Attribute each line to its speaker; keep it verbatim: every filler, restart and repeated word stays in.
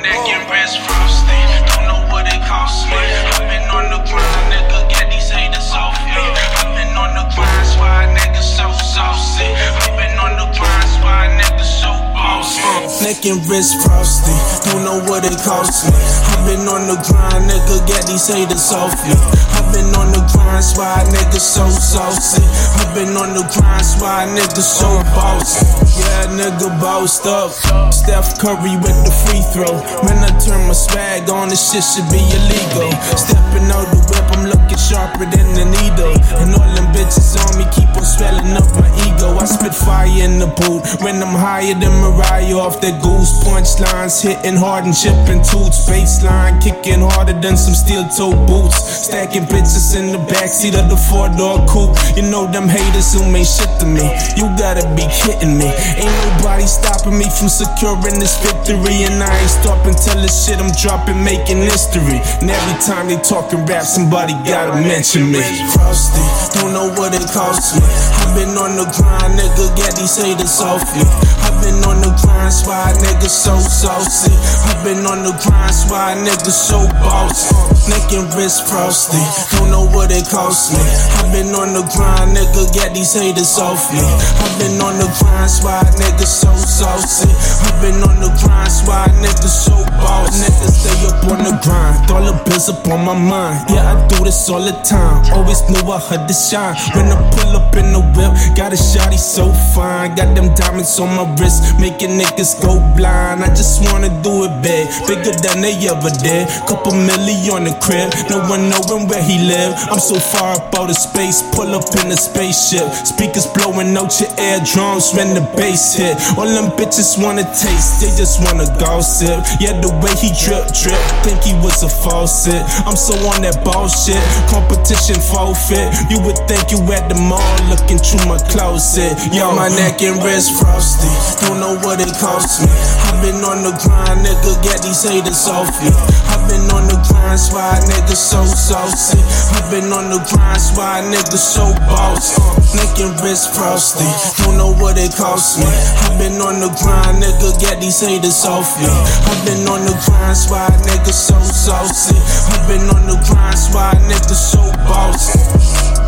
Speaker 1: neck and wrist frosty. Don't know what it cost me. I've been on the grind, nigga, get these haters off me. I've been on the grind, why niggas so saucy. I've been on the grind, why niggas so bossy.
Speaker 2: Neck and wrist frosty, don't know what it cost me. I've been on the grind, nigga, get these haters off me. I've been on the grind, why niggas so saucy. I've been on the grind, why niggas so bossy. Yeah, nigga bossed up. Steph Curry with the free throw. When I turn my swag on, this shit should be illegal. Stepping out the whip, I'm looking sharper than a needle. And all them bitches on me keep on swelling up my ego. I spit fire in the booth when I'm higher than Mariah off that goose. Punchlines hitting hard and chipping toots. Baseline kicking harder than some steel-toe boots. Stacking bitches in the backseat of the four-door coupe. You know them haters who ain't shit to me. You gotta be kidding me. Ain't nobody stopping me from securing this victory. And I ain't stopping till the shit I'm dropping making history. And every time they talking rap, somebody gotta mention me. Frosty, don't know what it cost me. I've been on the grind, nigga, get these haters off me. I've been on the grind, why niggas so saucy. I've been on the grind, why niggas so bossy. Neck and wrist frosty, don't know what it cost me. I've been on the grind, nigga, get these haters off me. I've been on the grind, why niggas so saucy. I've been on the grind, why niggas so bossy. Niggas stay up on the grind, dollar bills up on my mind. Yeah, I do this all the time. Always knew I had to shine. When I pull up in the whip, got a shawty so fine. Got them diamonds on my wrist, making niggas go blind. I just wanna do it big, bigger than they ever did. Couple milli on the crib, no one knowing where he live. I'm so far up out of space, pull up in a spaceship. Speakers blowing out your eardrums when the bass hit. All them bitches wanna taste, they just wanna gossip. Yeah, the way he drip, drip, think he was a faucet. I'm so on that bullshit, competition forfeit. You would think you at the mall looking through my closet. Yo, my neck and wrist frosty, don't know what it cost me. I've been on the grind, nigga, get these haters off me. I've been on the grind, why niggas so saucy. I've been on the grind, why niggas so bossy. Neck and wrist frosty, don't know what it cost me. I've been on the grind, nigga, get these haters off me. I've been on the grind, why niggas so saucy. I've been on the grind, why niggas so bossy.